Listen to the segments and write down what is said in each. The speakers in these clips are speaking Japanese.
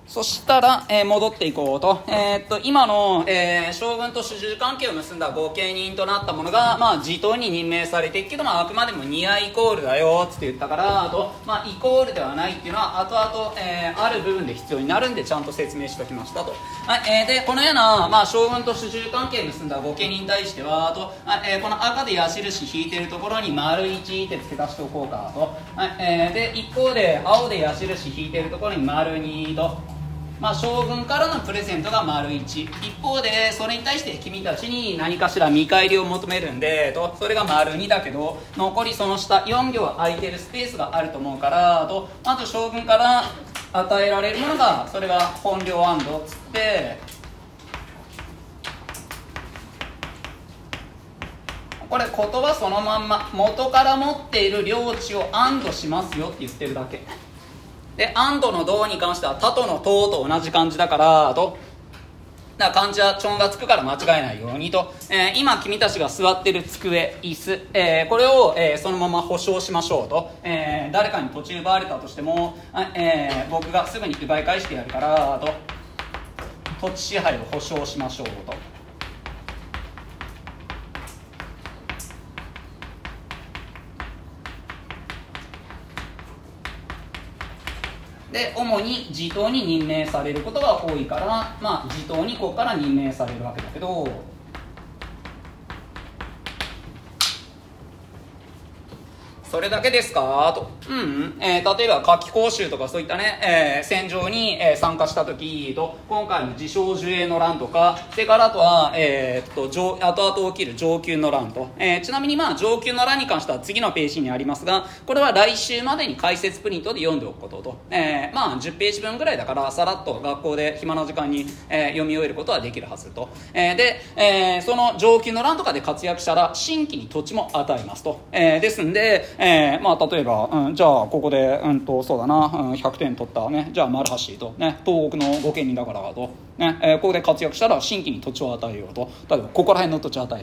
そしたら、戻っていこうと。今の、将軍と主従関係を結んだ後見人となったものが、地頭に任命されていくけど、あくまでもニアイコールだよって言ったから、イコールではないっていうのは、後々、ある部分で必要になるんで、ちゃんと説明しておきましたと。で、このような、将軍と主従関係を結んだ後見人に対しては、この赤で矢印引いてるところに丸1って付け足しておこうかと。で、一方で、青で矢印引いてるところに丸2と。将軍からのプレゼントが丸1、一方でそれに対して君たちに何かしら見返りを求めるんでと、それが丸2だけど、残りその下4行空いてるスペースがあると思うからと、まず将軍から与えられるものが、それが本領安堵っつって、これ言葉そのまんま元から持っている領地を安堵しますよって言ってるだけで、安堵の道に関しては他との塔と同じ漢字だからと、だから漢字はちょんがつくから間違えないようにと、今君たちが座ってる机、椅子、これを、そのまま保証しましょうと、誰かに土地奪われたとしても、僕がすぐに奪い返してやるからと、土地支配を保証しましょうと。で、主に地頭に任命されることが多いから、地頭にここから任命されるわけだけど、それだけですかと。例えば夏期講習とかそういったね、戦場に、参加した時と、今回の自称受営の乱とか、それからあとは、後々起きる上級の乱と、ちなみに上級の乱に関しては次のページにありますが、これは来週までに解説プリントで読んでおくことと、10ページ分ぐらいだからさらっと学校で暇な時間に、読み終えることはできるはずと、で、その上級の乱とかで活躍したら新規に土地も与えますと、ですんで、例えば、じゃあここで、そうだな、100点取ったね、じゃあ丸橋と、ね、東国の御家人だからと、ね、ここで活躍したら新規に土地を与えようと。例えばここら辺の土地を与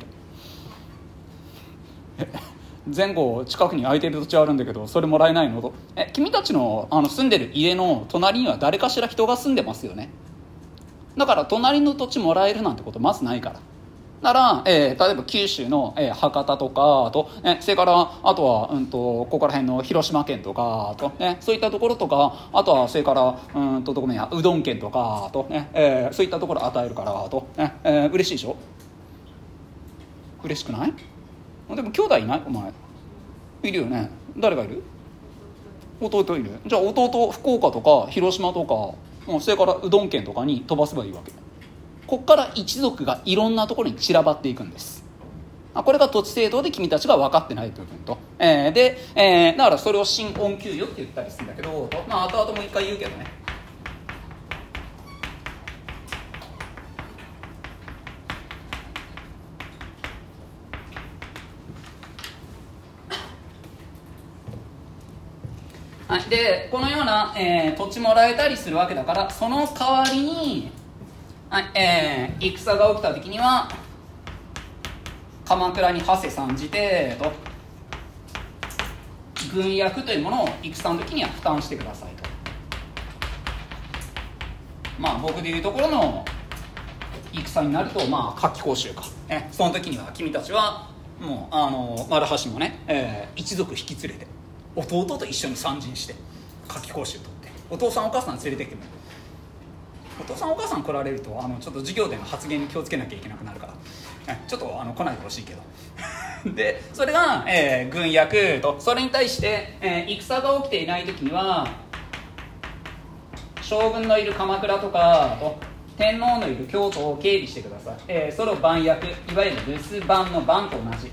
える。前後近くに空いてる土地あるんだけどそれもらえないのと。君たちの、住んでる家の隣には誰かしら人が住んでますよね。だから隣の土地もらえるなんてことまずないから。だから、例えば九州の、博多とかと、それからあとは、ここら辺の広島県とかと、そういったところとか、あとはそれからどこもやうどん県とかと、そういったところ与えるからと、嬉しいでしょ。嬉しくない？でも兄弟いない？お前いるよね。誰がいる？弟いる。じゃあ弟福岡とか広島とか、それからうどん県とかに飛ばせばいいわけ。ここから一族がいろんなところに散らばっていくんです。これが土地制度で君たちが分かってない部分と、だからそれを新恩給与って言ったりするんだけど、後々もう一回言うけどね。でこのような、土地もらえたりするわけだから、その代わりに戦が起きた時には鎌倉に馳せ参じてと、軍役というものを戦の時には負担してくださいと。僕でいうところの戦になると夏期講習か、その時には君たちはもう丸橋のね、一族引き連れて弟と一緒に参陣して夏期講習取って、お父さんお母さん連れてきてもらう。お父さんお母さん来られるとちょっと授業での発言に気をつけなきゃいけなくなるから、ちょっと来ないでほしいけどでそれが、軍役と。それに対して、戦が起きていない時には将軍のいる鎌倉とかと天皇のいる京都を警備してください。それを番役、いわゆる留守番の番と同じ。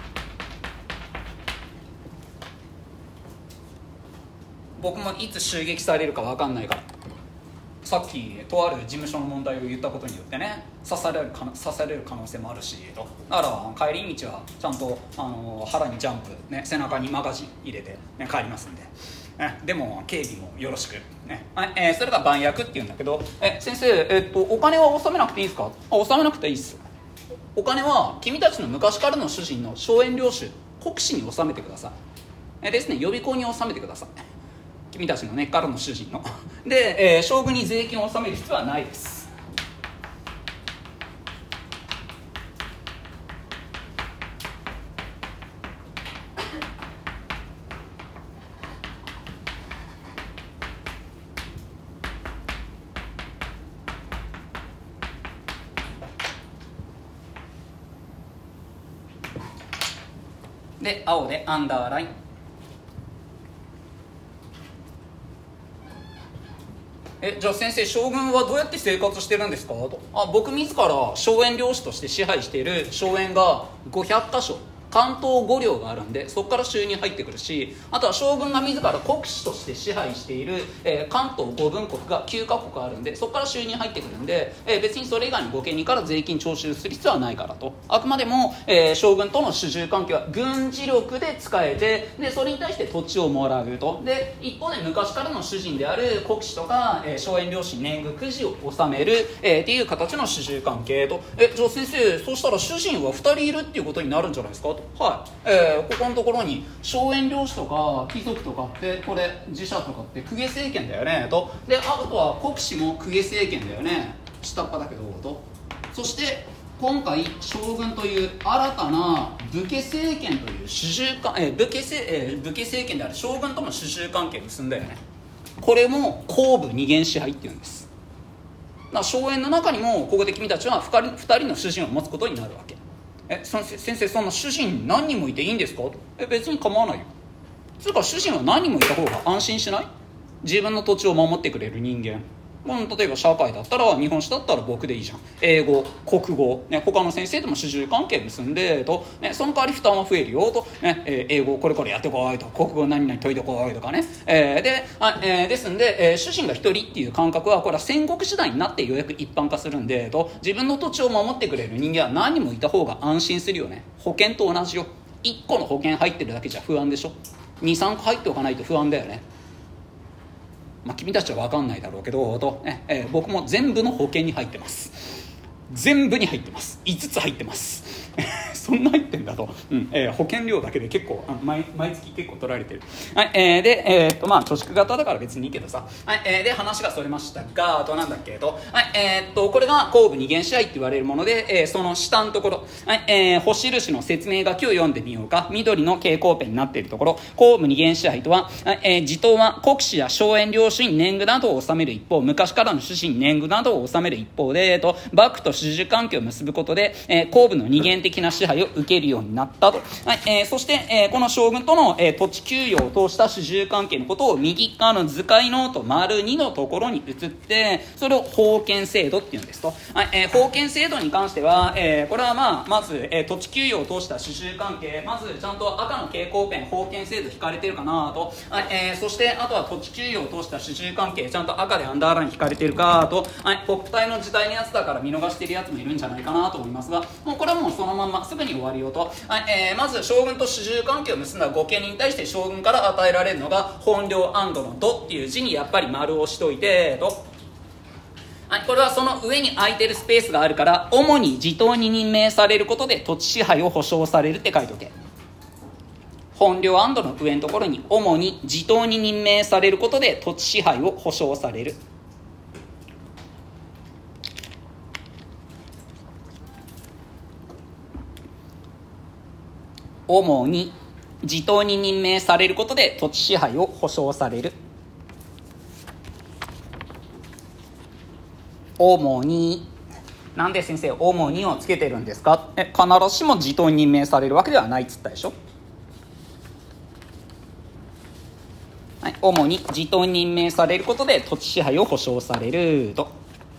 僕もいつ襲撃されるか分かんないから、さっきとある事務所の問題を言ったことによってね、刺される可能性もあるしと。だから帰り道はちゃんと腹にジャンプ、背中にマガジン入れて、帰りますんで、でも警備もよろしく、それが番役っていうんだけど、先生、お金は納めなくていいですか？納めなくていいっす。お金は君たちの昔からの主人の荘園領主国司に納めてください。ですね、予備校に納めてください。 君たちの根っからの主人ので、将軍に税金を納める必要はないです。で青でアンダーライン。じゃあ先生、将軍はどうやって生活してるんですかと。僕自ら荘園領主として支配している荘園が500箇所、関東5領があるんで、そこから収入入ってくるし、あとは将軍が自ら国司として支配している、関東5分国が9カ国あるんで、そこから収入入ってくるんで、別にそれ以外に御家人から税金徴収する必要はないからと。あくまでも、将軍との主従関係は軍事力で使えて、でそれに対して土地をもらうと。で一方で昔からの主人である国司とか、荘園領主に年貢くじを納める、っていう形の主従関係と。じゃあ先生、そうしたら主人は2人いるっていうことになるんじゃないですかと。はい、ここのところに荘園領主とか貴族とかってこれ寺社とかって公家政権だよねと。であとは国司も公家政権だよね、下っ端だけどと。そして今回将軍という新たな武家政権という主従関武家政権である将軍とも主従関係を結んだよね。これも公武二元支配っていうんです。だから荘園の中にもここで君たちは2人の主人を持つことになるわけ。先生、そんな主人何人もいていいんですかと。別に構わないよ。つうか主人は何人もいた方が安心しない？自分の土地を守ってくれる人間。例えば社会だったら、日本史だったら僕でいいじゃん。英語、国語、他の先生とも主従関係結んでと、その代わり負担は増えるよと、英語これこれやってこいと、国語何々解いてこいとかね。ですんで、主人が一人っていう感覚はこれは戦国時代になってようやく一般化するんでと、自分の土地を守ってくれる人間は何人もいた方が安心するよね。保険と同じよ。1個の保険入ってるだけじゃ不安でしょ。2、3個入っておかないと不安だよね。君たちは分かんないだろうけどと、僕も全部の保険に入ってます。全部に入ってます。5つ入ってますそんな入ってんだと、保険料だけで結構毎月結構取られてる。で、貯蓄型だから別にいいけどさ、で話がそれましたが、あとなんだっけと、これが公武二元支配って言われるもので、その下のところ、星印の説明書きを読んでみようか。緑の蛍光ペンになっているところ、公武二元支配とは、地頭は国司や荘園領主に年貢などを納める一方、昔からの主人に年貢などを納める一方で幕府と主従関係を結ぶことで、公武の二元的な支配を受けるようになったと。そして、この将軍との、土地給与を通した主従関係のことを右側の図解ノート丸2のところに移って、それを封建制度っていうんですと。封建制度に関しては、これはまず、土地給与を通した主従関係、まずちゃんと赤の蛍光ペン封建制度引かれてるかなと。そしてあとは土地給与を通した主従関係、ちゃんと赤でアンダーライン引かれてるかと。ポップ隊の時代のやつだから見逃してるやつもいるんじゃないかなと思いますが、もうこれはもうそのまますぐに終わりよと。まず将軍と主従関係を結んだ御家人に対して将軍から与えられるのが本領安堵の度っていう字にやっぱり丸を押しといてと。これはその上に空いてるスペースがあるから、主に地頭に任命されることで土地支配を保障されるって書いておけ。本領安堵の上のところに主に地頭に任命されることで土地支配を保障される。主に地頭に任命されることで土地支配を保障される。主に、なんで先生主にをつけてるんですか。必ずしも地頭に任命されるわけではないっつったでしょ。主に地頭に任命されることで土地支配を保障されると。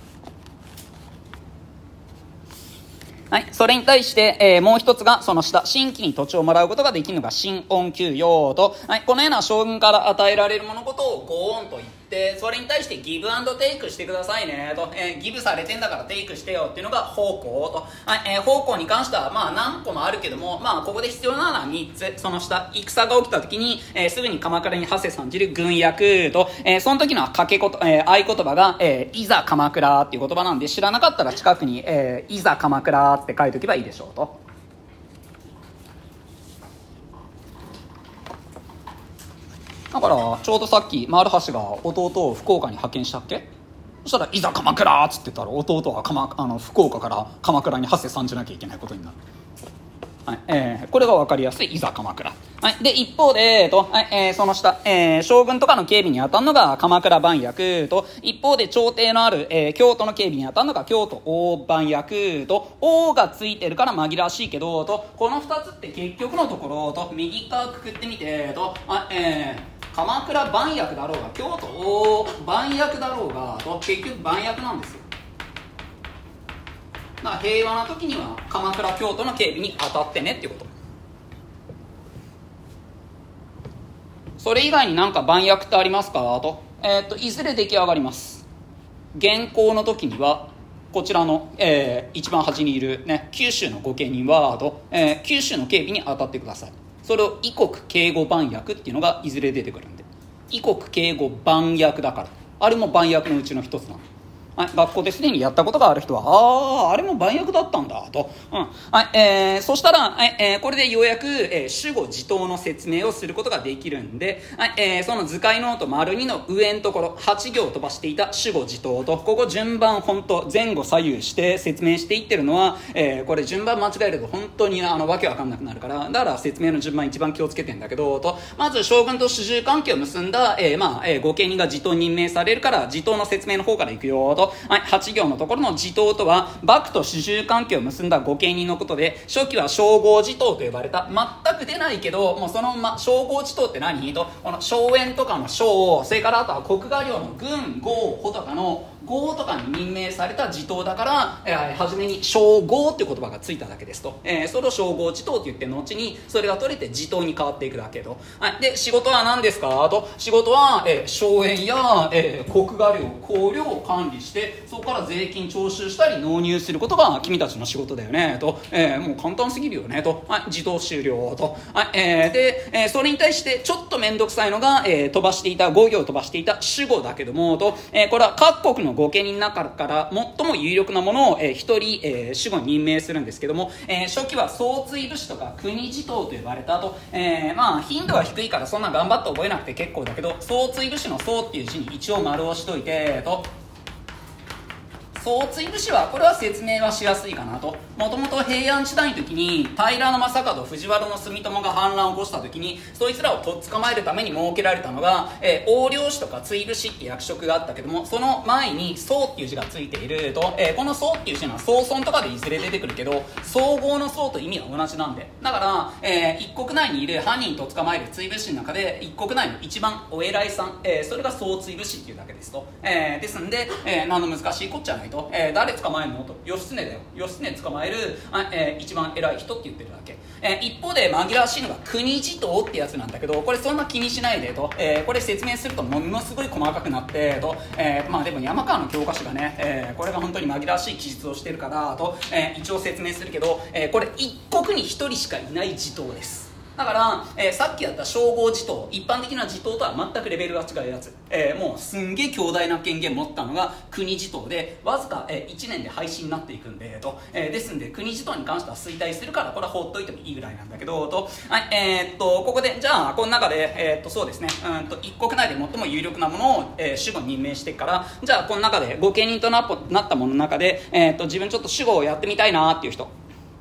それに対して、もう一つがその下、新規に土地をもらうことができるのが新恩給与と。このような将軍から与えられるものことをご恩と言って、それに対してギブアンドテイクしてくださいねと。ギブされてんだからテイクしてよっていうのが奉公と。奉公に関しては何個もあるけども、ここで必要なのは3つ。その下、戦が起きた時に、すぐに鎌倉に馳せ参じる軍役と、その時の合言葉が、いざ鎌倉っていう言葉なんで、知らなかったら近くに、いざ鎌倉って書いておけばいいでしょうと。 だからちょうどさっき丸橋が弟を福岡に派遣したっけ。そしたらいざ鎌倉っつってたら弟は福岡から鎌倉に馳せ参じなきゃいけないことになる。はい、これが分かりやすいいざ鎌倉。はい、で一方で、その下、将軍とかの警備に当たるのが鎌倉番役と、一方で朝廷のある、京都の警備に当たるのが京都大番役と、王がついてるから紛らわしいけどと、この2つって結局のところと右側くくってみてと、鎌倉番役だろうが京都大番役だろうがと結局番役なんですよ。だから平和な時には鎌倉京都の警備に当たってねっていうこと。それ以外に何か番役ってありますかと、いずれ出来上がります。現行の時にはこちらの、一番端にいる、ね、九州の御家人はと、九州の警備に当たってください。それを異国警護番役っていうのがいずれ出てくるんで、異国警護番役だからあれも番役のうちの一つなの。はい、学校ですでにやったことがある人はあれも番役だったんだと、はいそしたら、これでようやく、主語自答の説明をすることができるんで、その図解ノート丸2の上のところ8行飛ばしていた主語自答と、ここ順番本当前後左右して説明していってるのは、これ順番間違えると本当にわけわかんなくなるから、だから説明の順番一番気をつけてんだけどと、まず将軍と主従関係を結んだ、御家人が自答任命されるから自答の説明の方からいくよと。はい、8行のところの自答とは幕と主従関係を結んだ御家人のことで、初期は称号自答と呼ばれた、全く出ないけどもうその、称号自答って何と、この荘園とかの荘、それからあとは国画領の軍豪穂とかの豪とかに任命された自答だから、初めに称号っていう言葉がついただけですと、それを称号自答って言って後にそれが取れて自答に変わっていくだけと、はい、で仕事は何ですかと、仕事は、荘園や、国画領公領を管理してそこから税金徴収したり納入することが君たちの仕事だよねと、もう簡単すぎるよねと、はい、自動終了と、はいでそれに対してちょっと面倒くさいのが、飛ばしていた5行飛ばしていた主語だけどもと、これは各国の御家人の中から最も有力なものを一人主語に任命するんですけども、初期は総追武士とか国地頭と呼ばれたと、頻度は低いからそんな頑張って覚えなくて結構だけど、総追武士の総っていう字に一応丸を押しといてと、総追武士はこれは説明はしやすいかなと。もともと平安時代の時に平将門藤原住友が反乱を起こした時にそいつらをとっ捕まえるために設けられたのが、横領使とか追武士って役職があったけども、その前に総っていう字がついていると、この総っていう字は総村とかでいずれ出てくるけど総合の総と意味は同じなんで、だから、一国内にいる犯人と捕まえる追武士の中で一国内の一番お偉いさん、それが総追武士っていうだけですと、ですんで、何の難しいこっちゃないと、誰捕まえるのと、義経だよ、義経捕まえる、一番偉い人って言ってるだけ、一方で紛らわしいのが国地頭ってやつなんだけど、これそんな気にしないでと、これ説明するとものすごい細かくなってと、でも山川の教科書がね、これが本当に紛らわしい記述をしてるからと、一応説明するけど、これ一国に一人しかいない地頭です。だから、さっきやった称号地頭、一般的な地頭とは全くレベルが違うやつ、もうすんげえ強大な権限持ったのが国地頭で、わずか、1年で廃止になっていくんでと、ですんで国地頭に関しては衰退するからこれは放っといてもいいぐらいなんだけどと、はい、ここでじゃあこの中で、そうですね、一国内で最も有力なものを、主語に任命していくから、じゃあこの中で御家人となったものの中で、自分ちょっと主語をやってみたいなっていう人、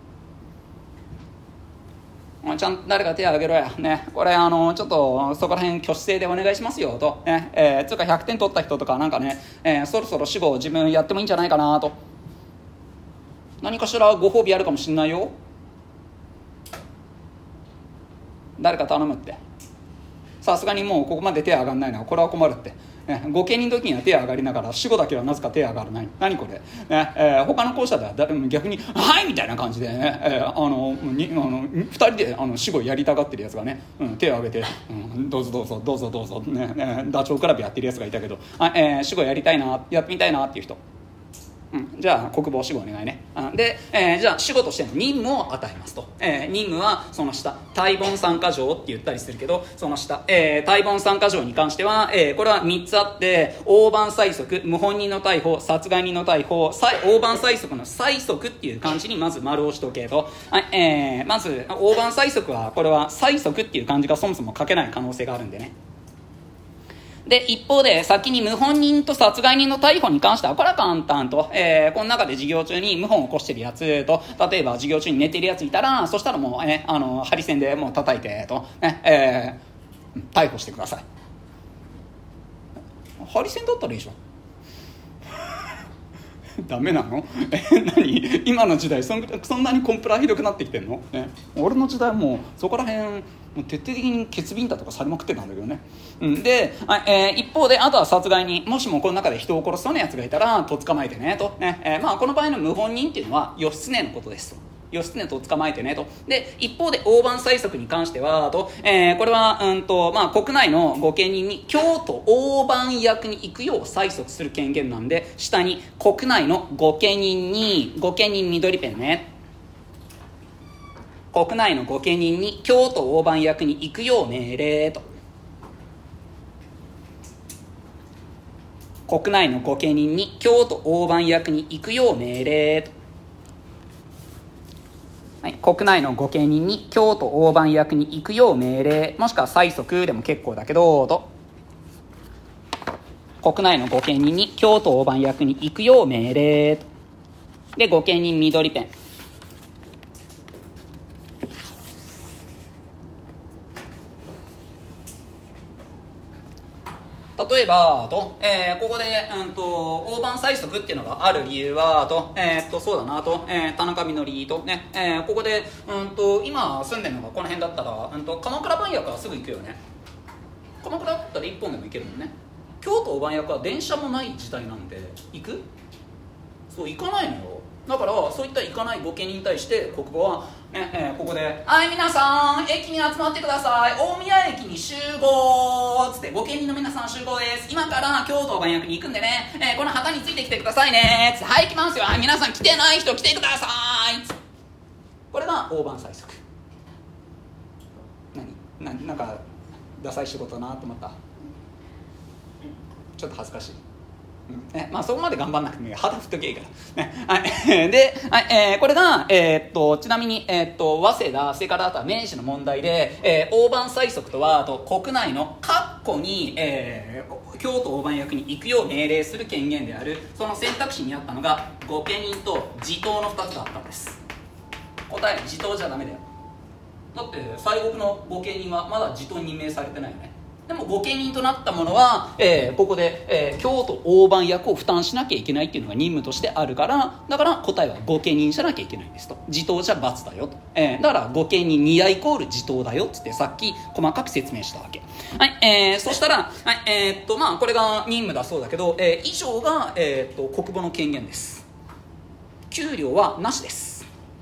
ちゃんと誰か手を挙げろや、ね、これちょっとそこら辺挙手制でお願いしますよと、ねつうか100点取った人とかなんかね、そろそろ主語を自分やってもいいんじゃないかなと、何かしらご褒美あるかもしんないよ、誰か頼むって。さすがにもうここまで手上がんないのはこれは困るって、御家人の時には手上がりながら主語だけはなぜか手上がらない、何これ、他の校舎では誰も逆にはいみたいな感じでね、2人で主語やりたがってるやつがね、手を挙げて、どうぞどうぞどうぞどうぞ、ね、ダチョウ倶楽部やってるやつがいたけど、主語やりたいな、やってみたいなっていう人、じゃあ国防主語お願いね。で、じゃあ主語としての任務を与えますと、任務はその下大凡三箇条って言ったりするけど、その下、大凡三箇条に関しては、これは3つあって、大凡催促、謀反人の逮捕、殺害人の逮捕、大凡催促の催促っていう漢字にまず丸をしとけと、まず大凡催促はこれは催促っていう漢字がそもそも書けない可能性があるんでね、 で一方で先に謀反人と殺害人の逮捕に関してはこれは簡単と、この中で授業中に謀反を起こしてるやつと、例えば授業中に寝てるやついたら、そしたらもうねハリセンでもう叩いてとね、逮捕してください。ハリセンだったらいいじゃんダメなの？何？今の時代そんなにコンプラひどくなってきてんの？ね、俺の時代もうそこら辺もう徹底的に血ビンタとかされまくってたんだけどね。で、一方であとは殺害人、もしもこの中で人を殺しそうなやつがいたらと捕まえてねと、この場合の謀反人っていうのは義経のことですと。義経と捕まえてねと。で一方で大番催促に関してはと、これは国内の御家人に京都大番役に行くよう催促する権限なんで、下に国内の御家人緑ペンね、国内の御家人に京都大番役に行くよう命令と、国内の御家人に京都大番役に行くよう命令と、はい、国内の御家人に京都大番役に行くよう命令、もしくは催促でも結構だけどと、国内の御家人に京都大番役に行くよう命令と。で御家人緑ペン、例えばと、ここで、大番催促っていうのがある理由はと、そうだなと、田中みのりとね、ここで、今住んでるのがこの辺だったら、鎌倉番役はすぐ行くよね。鎌倉だったら1本でも行けるもんね。京都大番役は電車もない時代なんで行く？そう行かないのよ。だからそういった行かない御家人に対して国語は、ここで「はい皆さん駅に集まってください、大宮駅に集合」つって「御家人の皆さん集合です、今から京都大番役に行くんでね、この旗についてきてくださいね」つって「はい来ますよ、はい皆さん来てない人来てください」つってこれが大番催促。なんかダサい仕事だなと思った？ちょっと恥ずかしい。そこまで頑張んなくてもいい、旗振っときゃいいから、ね、はい、で、これが、ちなみに、早稲田、それからあとは明治の問題で、大番催促とは国内の括弧に、京都大番役に行くよう命令する権限である、その選択肢にあったのが御家人と地頭の2つだったんです。答え地頭じゃダメだよ。だって西国の御家人はまだ地頭に任命されてないよね。でも御家人となったものは、ここで、京都大番役を負担しなきゃいけないっていうのが任務としてあるから、だから答えは御家人じゃなきゃいけないんですと。地頭じゃ罰だよと、だから御家人2イコール地頭だよっつってさっき細かく説明したわけ。はい、そしたら、はいこれが任務だそうだけど、以上が、国母の権限です。給料はなしです。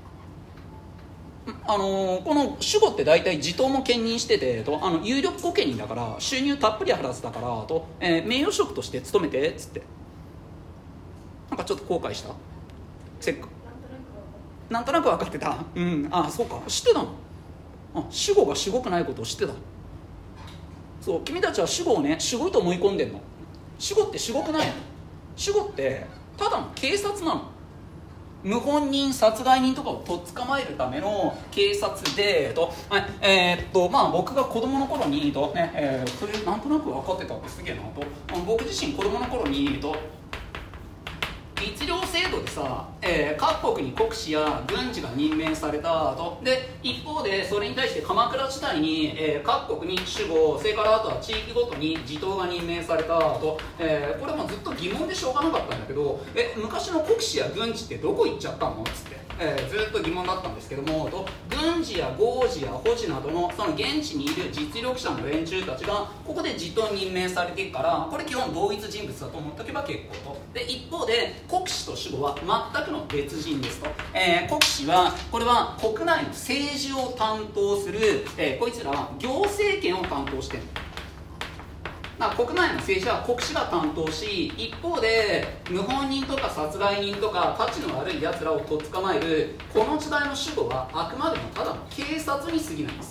この守護って大体地頭も兼任しててと、有力御家人だから収入たっぷりあるはずだからと、名誉職として勤めてっつって、なんかちょっと後悔した？せっかなんとなく分かってた。そうか、知ってたの？守護が守護くないことを知ってた。そう、君たちは守護をね守護と思い込んでんの。守護って守護くないの。守護ってただの警察なの。謀反人殺害人とかをとっ捕まえるための警察で僕が子供の頃にと、それなんとなく分かってたってすげえなと、僕自身子供の頃にと律令制度でさ、各国に国司や軍事が任命されたと。で一方でそれに対して鎌倉時代に、各国に守護、それからあとは地域ごとに地頭が任命されたと、これもずっと疑問でしょうがなかったんだけど、昔の国司や軍事ってどこ行っちゃったのっつって、ずっと疑問だったんですけどもと、軍事や豪事や保持などのその現地にいる実力者の連中たちがここで地頭に任命されていくから、これ基本同一人物だと思っておけば結構と。で一方で国司と守護は全くの別人ですと、国司はこれは国内の政治を担当する、こいつらは行政権を担当してる。国内の政治は国司が担当し、一方で謀反人とか殺害人とか価値の悪いやつらをとっ捕まえるこの時代の守護はあくまでもただの警察に過ぎないんです。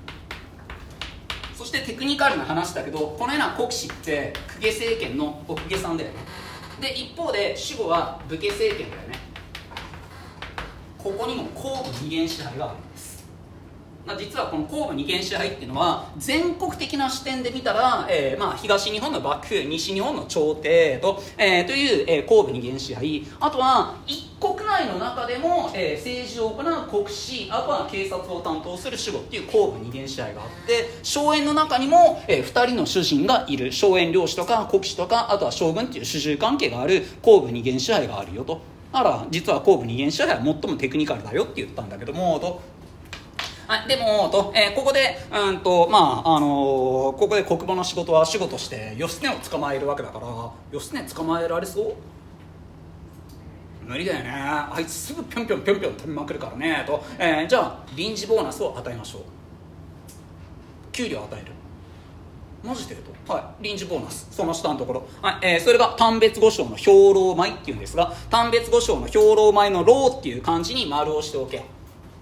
そしてテクニカルな話だけど、このような国司って公家政権のお公家さんだよね。で一方で守護は武家政権だよね。ここにも公武二元支配があるんです。 実はこの神戸二元支配っていうのは全国的な視点で見たら、東日本の幕府、西日本の朝廷と、という、神戸二元支配、あとは一国内の中でも、政治を行う国司、あとは警察を担当する守護っていう神戸二元支配があって、荘園の中にも、2人の主人がいる、荘園領主とか国司とか、あとは将軍っていう主従関係がある神戸二元支配があるよと。だから実は神戸二元支配は最もテクニカルだよって言ったんだけどもと。でもここでここで国母の仕事は守護として義経を捕まえるわけだから、義経捕まえられそう？無理だよね、あいつすぐぴょんぴょん飛びまくるからねと、じゃあ臨時ボーナスを与えましょう。給料を与える。マジでと、はい、臨時ボーナス、その下のところ、それが丹別御所の兵糧米っていうんですが、丹別御所の兵糧米の糧っていう漢字に丸をしておけ。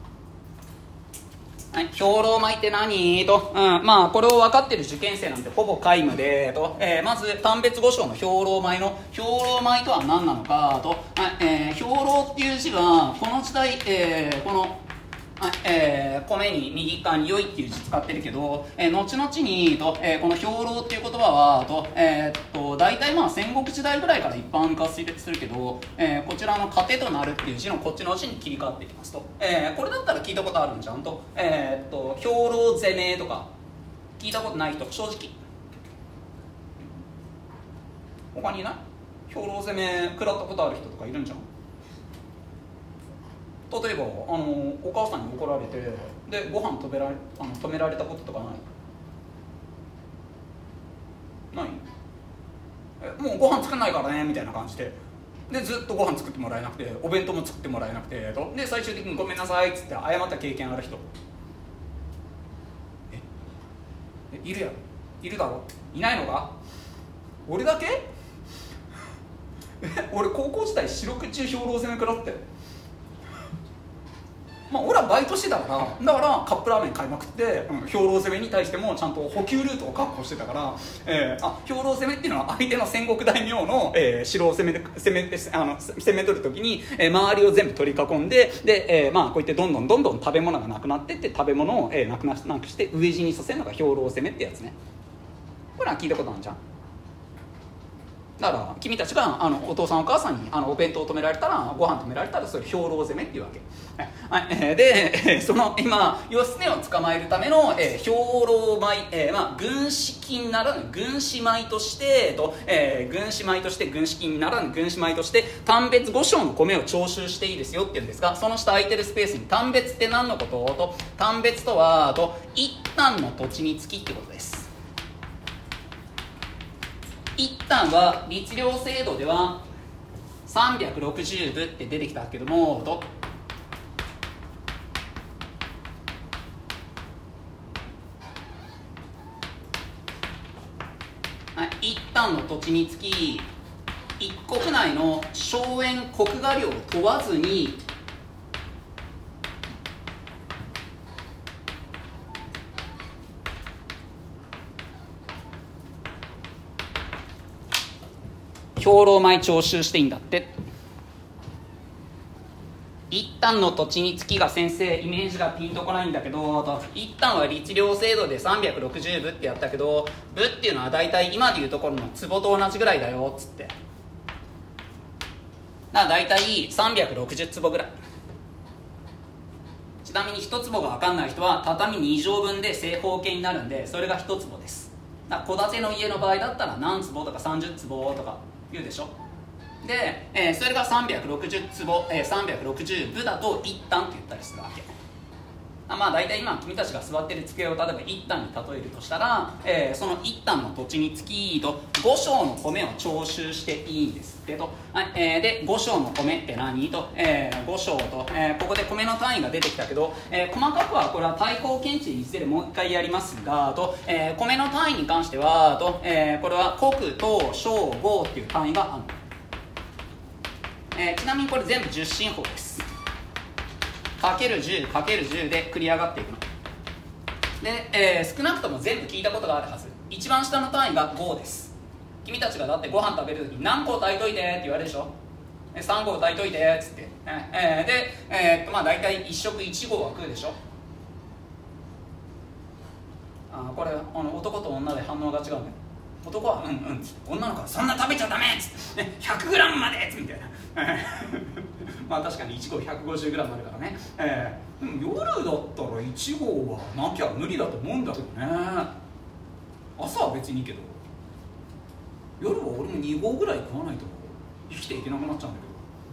兵糧米って何と、これを分かってる受験生なんてほぼ皆無でと、まず丹別御所の兵糧米の兵糧米とは何なのかと、兵糧っていう字はこの時代、この米に右側に良いっていう字使ってるけど、後々にと、この兵糧っていう言葉はと、大体戦国時代ぐらいから一般化するけど、こちらの糧となるっていう字のこっちの字に切り替わっていきますと、これだったら聞いたことあるんじゃんと、兵糧攻めとか聞いたことない人正直他にいない？兵糧攻め食らったことある人とかいるんじゃん。例えばお母さんに怒られてでご飯止められたこととかない？もうご飯作んないからねみたいな感じでずっとご飯作ってもらえなくて、お弁当も作ってもらえなくてで最終的にごめんなさいっつって謝った経験ある人いるやろ？いるだろ？いないのか？俺だけ？俺高校時代四六中兵糧攻め食らって、俺はバイトしてたからだからカップラーメン買いまくって、兵糧攻めに対してもちゃんと補給ルートを確保してたから、兵糧攻めっていうのは相手の戦国大名の、城を攻め取る時に、周りを全部取り囲んでこうやってどんどん食べ物がなくなってって食べ物を、なくして飢え死にさせるのが兵糧攻めってやつね。これは聞いたことあるじゃん。だから君たちがお父さんお母さんにお弁当を止められたらご飯止められたらそれ兵糧攻めっていうわけ、でその今義経を捕まえるための、兵糧米、軍資金ならぬ軍資米として軍資米として軍資金ならぬ軍資米として丹別御所の米を徴収していいですよっていうんですが、その下空いてるスペースに丹別って何のことと、丹別とは一旦の土地につきってことです。一旦は律令制度では360部って出てきたけども一旦の土地につき一国内の荘園国画領を問わずに兵糧米徴収していいんだって。一旦の土地につきが先生イメージがピンとこないんだけど一旦は律令制度で360部ってやったけど部っていうのは大体今でいうところの壺と同じぐらいだよっつって、だから大体360坪ぐらい。ちなみに1坪が分かんない人は畳2畳分で正方形になるんでそれが1坪です。だから戸建ての家の場合だったら何坪とか30坪とか言うでしょ。で、それが360坪、360部だと一旦って言ったりするわけ。大体今君たちが座ってる机を例えば一旦に例えるとしたら、その一旦の土地につきと5升の米を徴収していいんですってと、で5升の米って何と、5升と、ここで米の単位が出てきたけど、細かくはこれは対抗検知についてもう一回やりますがと、米の単位に関してはと、これは国と小合っていう単位がある。ちなみにこれ全部10進法です。かける10かける10で繰り上がっていくので、少なくとも全部聞いたことがあるはず。一番下の単位が5です。君たちがだってご飯食べるときに何個炊いといてって言われるでしょ。3合炊いといてっつって、で、大体1食1合は食うでしょ。 これ男と女で反応が違うんだよ。男はうんうん、女の子はそんな食べちゃダメっつって、ね、100g までっつってみたいなまあ確かに1合 150g あるからね、でも夜だったら1合はなきゃ無理だと思うんだけどね。朝は別にいいけど、夜は俺も2合ぐらい食わないと生きていけなくなっちゃうんだけ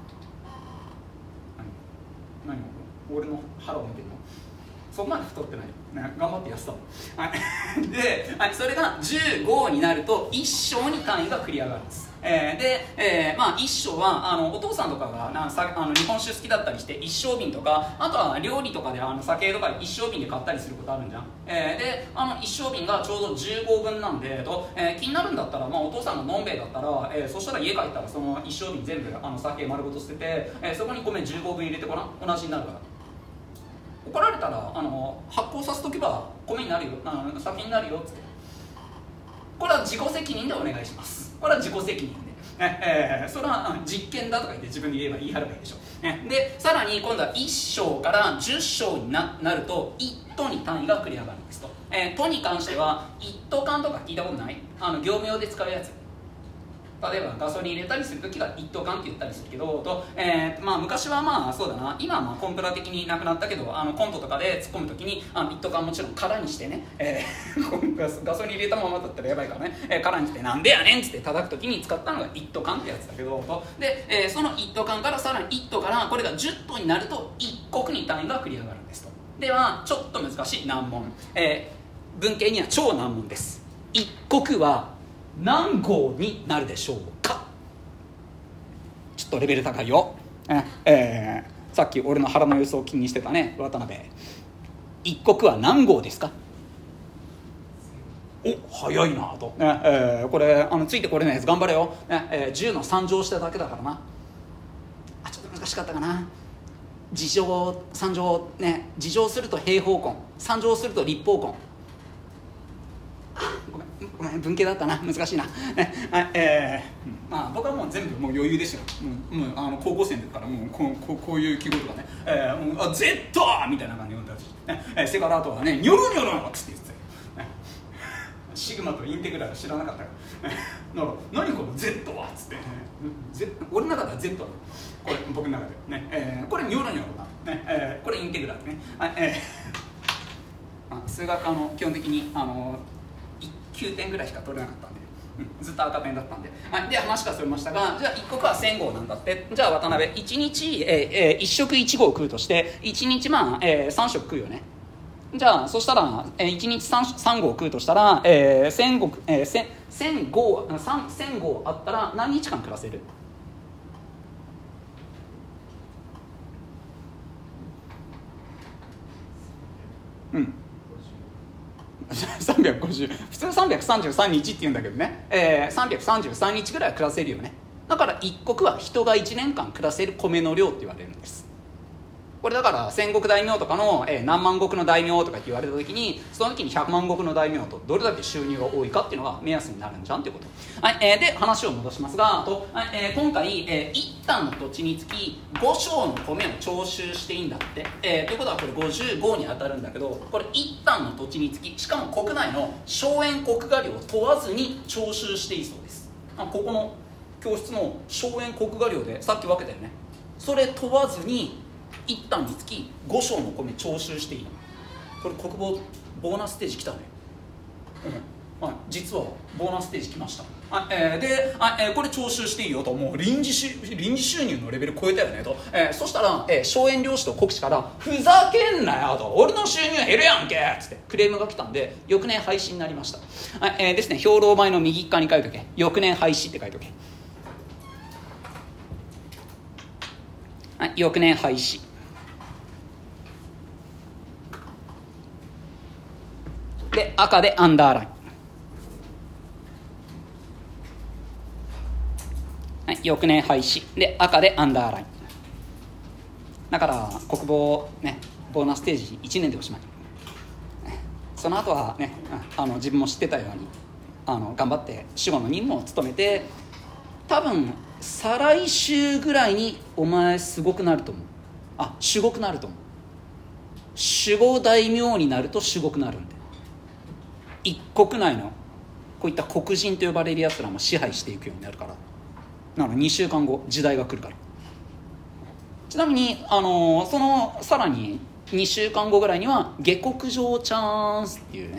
ど。何俺の腹を見てるの？そこまで太ってないよ、ね、頑張って痩せたもんで、それが15になると1升に単位が繰り上がるんです。まあ、1升はお父さんとかが日本酒好きだったりして1升瓶とか、あとは料理とかで酒とか1升瓶で買ったりすることあるんじゃん。で1升瓶がちょうど10合分なんで気になるんだったら、まあ、お父さんがのんべえだったら、そしたら家帰ったらその1升瓶全部酒丸ごと捨てて、そこに米10合分入れてごらん、同じになるから。怒られたら発酵させとけば米になるよ、酒になるよっつって、これは自己責任でお願いします。これは自己責任で、それは実験だとか言って自分で言えばいいでしょ。でさらに今度は1升から10升に なると1トに単位が繰り上がるんですと。トに関しては1ト缶とか聞いたことない？業務用で使うやつ。例えばガソリン入れたりするときは1ト缶って言ったりするけどまあ、昔はまあそうだな、今はまあコンプラ的になくなったけどコントとかで突っ込むときに1ト缶もちろん空にしてね、ガソリン入れたままだったらやばいからね、空にしてなんでやねんっつって叩くときに使ったのが1ト缶ってやつだけどで、その1ト缶からさらに1トからこれが10トになると1石に単位が繰り上がるんですと。ではちょっと難しい難問、文系には超難問です。1石は何合になるでしょうか。ちょっとレベル高いよ。さっき俺の腹の様子を気にしてたね渡辺。一石は何合ですか？お、早いなと、これついてこれないやつ頑張れよ、10の3乗しただけだからな。ちょっと難しかったかな。2乗3乗ね、2乗すると平方根、3乗すると立方根。ごめん文系だったな、難しいなまあ、僕はもう全部もう余裕でしたよ。もう高校生だからもうこういう記号とかね、Z みたいな感じで読んだし、セカラートはねニョロニョロっつって言ってたよ、シグマとインテグラル知らなかったから何この Z はっつって、俺の中では Z これ僕の中でね、これニョロニョロだ、ねこれインテグラルね、数学基本的に9点ぐらいしか取れなかったんで、ずっと赤ペンだったんで、で話がそれましたが、じゃあ1石は1000合なんだって。じゃあ渡辺1日、1食1合食うとして1日3食食うよね。じゃあそしたら、1日 3合食うとしたら、1000合あったら何日間暮らせる？350、普通333日って言うんだけどね、333日ぐらいは暮らせるよね。だから一石は人が1年間暮らせる米の量って言われるんです。これだから戦国大名とかの、何万石の大名とかって言われた時に、その時に100万石の大名とどれだけ収入が多いかっていうのが目安になるんじゃんっていうこと。で話を戻しますが今回、一反の土地につき5升の米を徴収していいんだって、ということはこれ55に当たるんだけど、これ一反の土地につき、しかも国内の荘園国画料を問わずに徴収していいそうです。ここの教室の荘園国画料でさっき分けたよね。それ問わずに一反につき5升の米徴収していいの。これ国防ボーナスステージ来たね、実はボーナスステージ来ました。でこれ徴収していいよと、もう臨時収入のレベル超えたよねと、そしたら、荘園領主と国司からふざけんなよと、俺の収入減るやんけっつってクレームが来たんで、翌年廃止になりました。ですね、兵糧米の右側に書いとけ、翌年廃止って書いとけ。翌年廃止で、赤でアンダーライン、翌年廃止で赤でアンダーライン。だから国防ね、ボーナスステージ1年でおしまい。その後はね、自分も知ってたように頑張って守護の任務を務めて、多分再来週ぐらいにお前すごくなると思う。守護くなると思う。守護大名になると守護くなるんで、 一国内のこういった黒人と呼ばれるやつらも支配していくようになるから。なの2週間後時代が来るから。ちなみにそのさらに2週間後ぐらいには下克上チャンスっていうね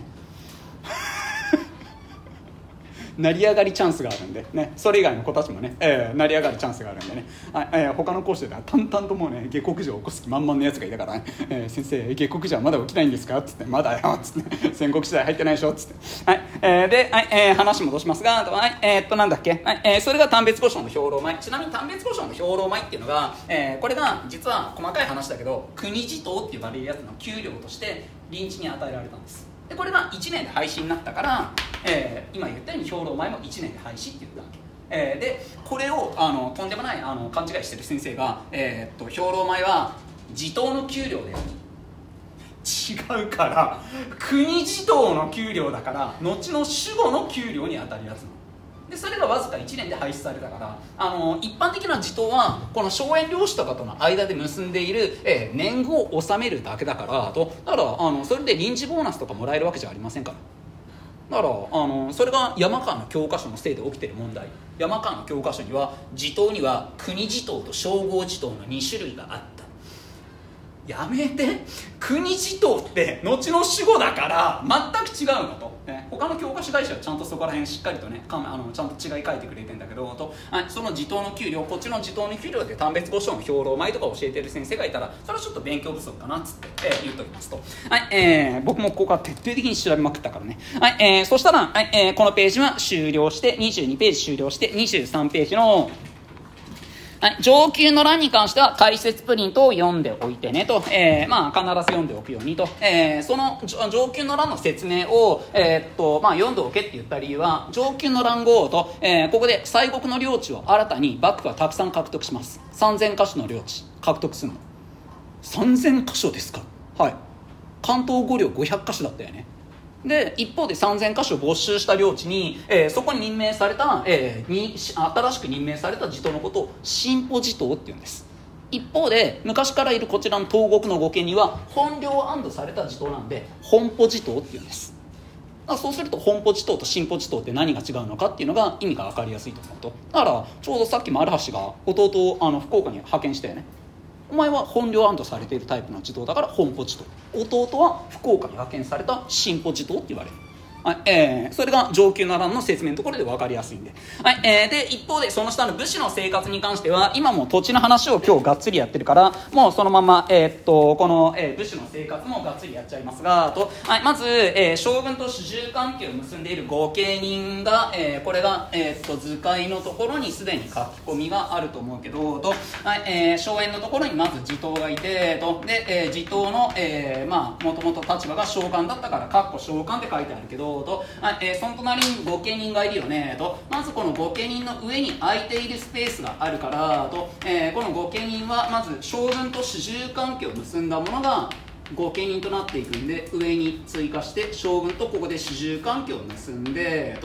成り上がりチャンスがあるんでね、それ以外の子たちもね、成り上がるチャンスがあるんでね、他の講師では淡々ともうね下克上を起こす気満々のやつがいたからね、先生下克上はまだ起きないんですかっつって、まだよっつって戦国時代入ってないでしょっつって、で、話戻しますが、なんだっけ、それが丹別古書の兵糧米。ちなみに丹別古書の兵糧米っていうのが、これが実は細かい話だけど国地頭って呼ばれるやつの給料として臨時に与えられたんです。でこれが1年で廃止になったから、今言ったように兵糧米も1年で廃止って言ったわけ、でこれをとんでもない勘違いしてる先生が、兵糧米は地頭の給料で違うから、国地頭の給料だから後の守護の給料に当たるやつなので、それがわずか1年で廃止されたから、一般的な地頭はこの荘園領主とかとの間で結んでいる、年貢を納めるだけだからだからそれで臨時ボーナスとかもらえるわけじゃありませんから。だからそれが山川の教科書のせいで起きている問題。山川の教科書には地頭には国地頭と称号地頭の2種類があった。やめて、国地頭って後の守護だから全く違うのと、他の教科書会社はちゃんとそこら辺しっかりとねちゃんと違い書いてくれてんだけどその地頭の給料、こっちの地頭の給料で丹別五章の兵糧米とか教えてる先生がいたら、それはちょっと勉強不足かなっつって、言っときますと、僕もここは徹底的に調べまくったからね。そしたら、このページは終了して22ページ終了して23ページの上級の欄に関しては解説プリントを読んでおいてねと、必ず読んでおくようにと、その上級の欄の説明を、読んでおけって言った理由は、上級の欄号と、ここで西国の領地を新たに幕府はたくさん獲得します。3000箇所の領地獲得するの。3000箇所ですか。はい、関東5領500箇所だったよね。で一方で3000箇所没収した領地に、そこに任命された、新しく任命された地頭のことを進歩地頭っていうんです。一方で昔からいるこちらの東国の御家には本領安堵された地頭なんで本歩地頭っていうんです。そうすると本歩地頭と進歩地頭って何が違うのかっていうのが意味が分かりやすいと思うと、だからちょうどさっき丸橋が弟を福岡に派遣したよね。お前は本領安堵されているタイプの地頭だから本歩地頭、弟は福岡に派遣された進歩地頭って言われる。それが上級な欄の説明のところで分かりやすいんで、で一方でその下の武士の生活に関しては今も土地の話を今日がっつりやってるからもうそのまま、この、武士の生活もがっつりやっちゃいますがまず、将軍と主従関係を結んでいる御家人が、これが、図解のところにすでに書き込みがあると思うけど荘園のところにまず地頭がいてで、地頭のもともと立場が将官だったからかっこ将官って書いてあるけどその隣に御家人がいるよねまずこの御家人の上に空いているスペースがあるからこの御家人はまず将軍と主従関係を結んだものが御家人となっていくんで、上に追加して将軍とここで主従関係を結んで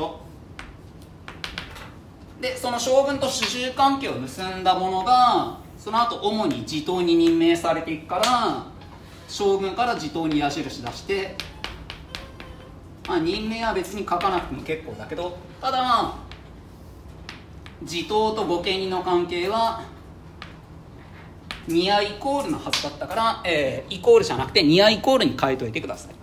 でその将軍と主従関係を結んだものがその後主に地頭に任命されていくから将軍から地頭に矢印出して任命は別に書かなくても結構だけど、ただ地頭と御家人の関係はニアイコールのはずだったから、イコールじゃなくてニアイコールに変えといてください。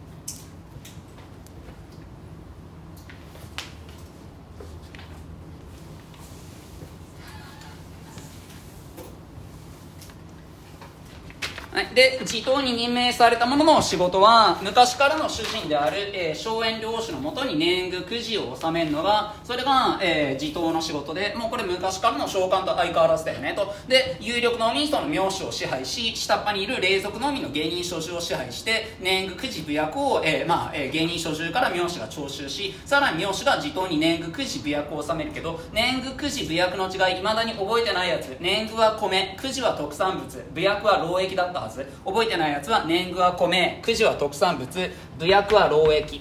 で地頭に任命された者の仕事は昔からの主人である、荘園領主のもとに年貢くじを納めるのがそれが、地頭の仕事で、もうこれ昔からの召喚と相変わらずだよねと。で有力のみその名士を支配し、下っ端にいる霊族のみの芸人所従を支配して年貢くじ部役を、芸人所従から名士が徴収し、さらに名士が地頭に年貢くじ部役を納めるけど、年貢くじ部役の違いいまだに覚えてないやつ、年貢は米、くじは特産物、部役は労役だったはず。覚えてないやつは年貢は米、くじは特産物、部役は労役。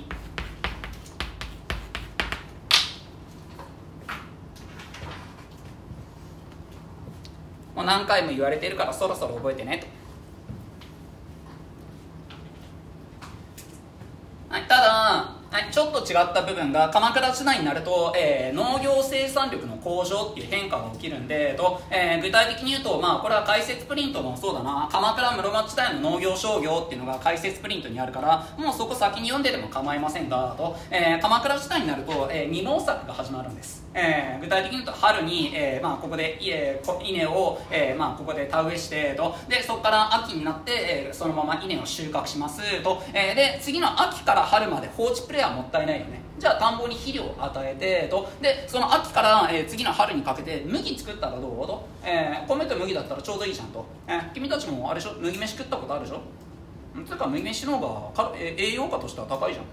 もう何回も言われてるからそろそろ覚えてねと。ただちょ違った部分が鎌倉時代になると、農業生産力の向上っていう変化が起きるんで具体的に言うと、これは解説プリントのそうだな鎌倉室町時代の農業商業っていうのが解説プリントにあるからもうそこ先に読んででも構いませんが鎌倉時代になると、二毛作が始まるんです。具体的に言うと春に、ここで稲を、ここで田植えしてでそこから秋になって、そのまま稲を収穫しますで次の秋から春まで放置プレイはもったいないよね。じゃあ田んぼに肥料を与えてでその秋から、次の春にかけて麦作ったらどう米と麦だったらちょうどいいじゃん君たちもあれでしょ、麦飯食ったことあるでしょ。つうか麦飯の方が栄養価としては高いじゃん。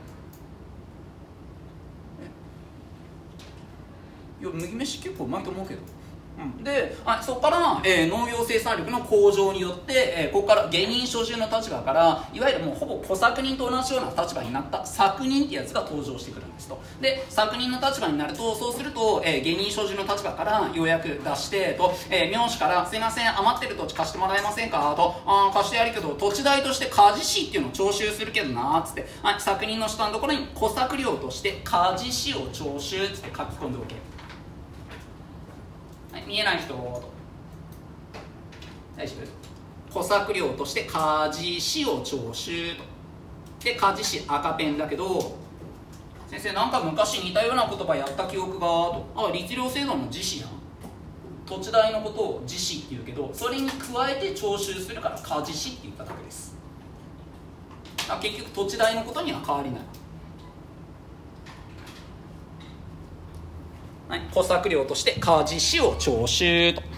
いや麦飯結構うまいと思うけど、でそこから、農業生産力の向上によって、ここから下人諸従の立場からいわゆるもうほぼ小作人と同じような立場になった作人ってやつが登場してくるんですと。で作人の立場になるとそうすると、下人諸従の立場からようやく出して名士からすいません余ってる土地貸してもらえませんか貸してやるけど土地代として鍛冶師っていうのを徴収するけどなっつって作人の下のところに小作料として鍛冶師を徴収っつって書き込んでおけ。見えない人大丈夫。小作料として鍛冶師を徴収と。で鍛冶師赤ペンだけど先生なんか昔似たような言葉やった記憶が律令制度の自死やん。土地代のことを自死って言うけどそれに加えて徴収するから鍛冶師って言っただけです。結局土地代のことには変わりない。小作料として鍛冶師を徴収と。